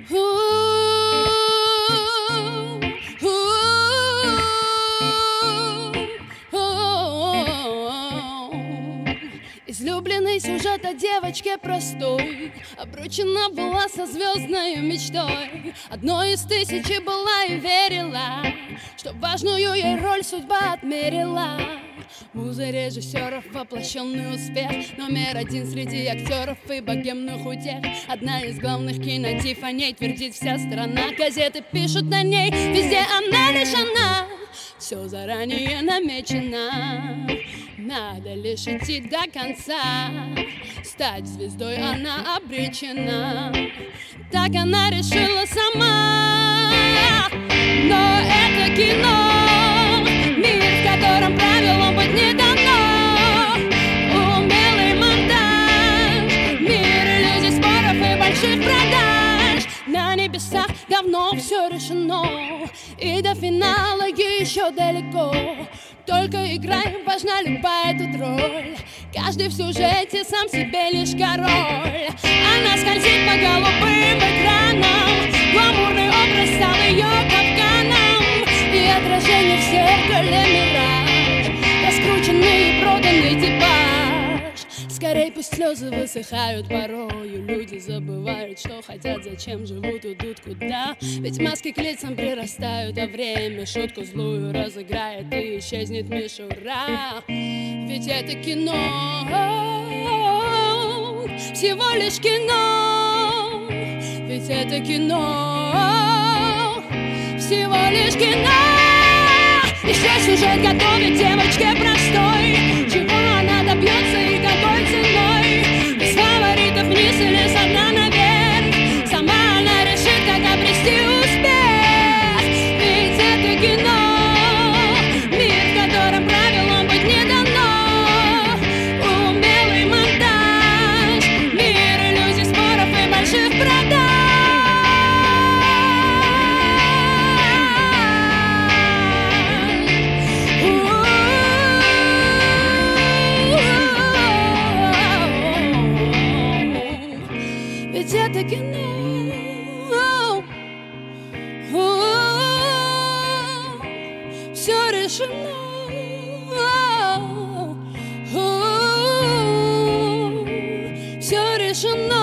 Излюбленный сюжет о девочке простой обручена была со звездной мечтой. Одной из тысячи была и верила, что важную ей роль судьба отмерила. Муза режиссеров, воплощенный успех, номер один среди актеров и богемных утех. Одна из главных кинотиф, о ней твердит вся страна. Газеты пишут на ней, везде она лишь она. Все заранее намечено, надо лишь идти до конца. Стать звездой она обречена, так она решила сама. Но это кино, мир, в котором правилам быть не дано. Умелый монтаж, мир иллюзий, споров и больших продаж. На небесах давно все решено, и до финала еще далеко. Только играй, важна любая тут роль. Каждый в сюжете сам себе лишь король. Она скользит по голубым экранам, гламурный образ стал ее капканом. И отражение в зеркале мираж, раскрученный и проданный типаж. Скорей пусть слезы высыхают порою, люди забывают, что хотят, зачем живут, идут куда. Ведь маски к лицам прирастают, а время шутку злую разыграет и исчезнет мишура. Ведь это кино, всего лишь кино. Ведь это кино, всего лишь кино. Еще сюжет готовит девочке простой, чего она добьется и какой ценой. Без фаворитов вниз или со дна наверх, сама она решит, как обрести успех. Ведь это кино, мир, в котором правилам быть не дано. Умелый монтаж, мир иллюзий, споров и больших продаж. Ведь это кино, все решено, все решено.